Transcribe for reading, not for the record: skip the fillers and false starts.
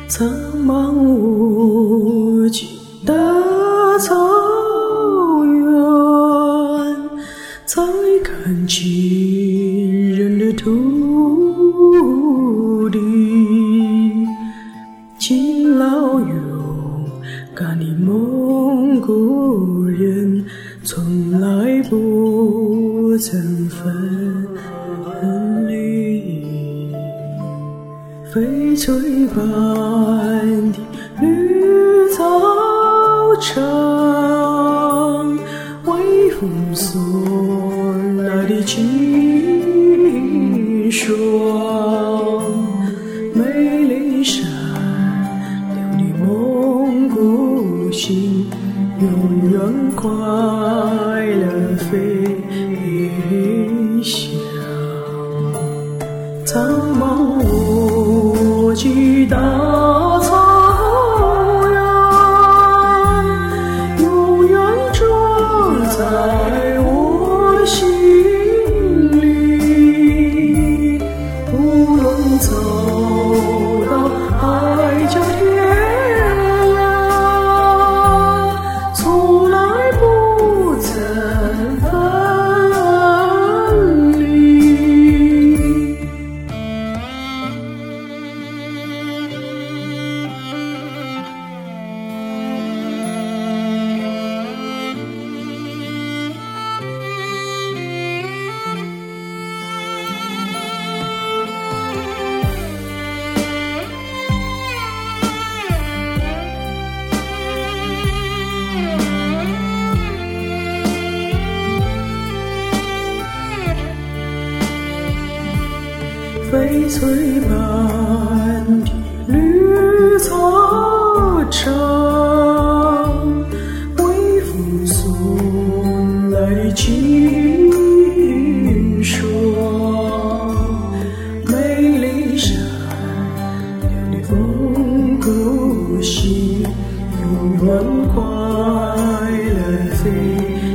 苍茫无际的草原，才看清人的土地。勤劳勇敢的蒙古人，从来不曾分离。翡翠般的绿草场，微风送来的清爽，美丽善良的蒙古心，永远快乐飞翔。苍茫无际大草原，永远住在我的心里。无论走到海角天涯，从来不曾分离。翡翠般的绿草场，微风送来的清爽，美丽善良的蒙古心，永远快乐飞